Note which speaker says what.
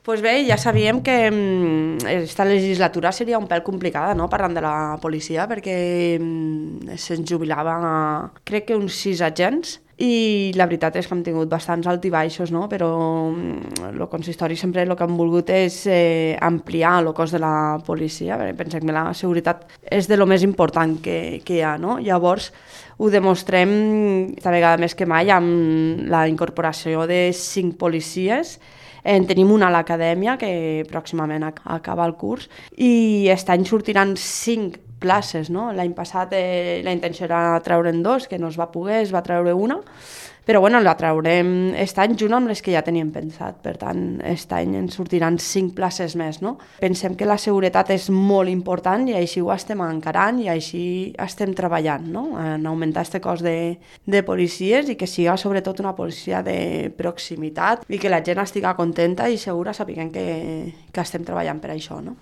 Speaker 1: Pues bé, ja sabíem que esta legislatura seria un pèl complicada, no?, parlant de la policia, perquè se'n jubilava, crec que uns 6 agents, i la veritat és que hem tingut bastants alts i no?, però el consistori sempre el que han volgut és ampliar el cos de la policia, perquè pensem que la seguretat és de lo més important que hi ha, no? Llavors, ho demostrem esta vegada més que mai amb la incorporació de 5 policies. Tenim una a l'acadèmia que pròximament acaba el curs i aquest any sortiran 5 places, no? L'any passat la intenció era treure'n 2, que no es va poder, es va treure una, però bueno, la traurem aquest any junt amb les que ja teníem pensat. Per tant, aquest any ens sortiran 5 places més, no? Pensem que la seguretat és molt important i així ho estem encarant i així estem treballant, no?, en augmentar aquest cos de policies i que siga sobretot una policia de proximitat i que la gent estigui contenta i segura sapiguent que estem treballant per això, no?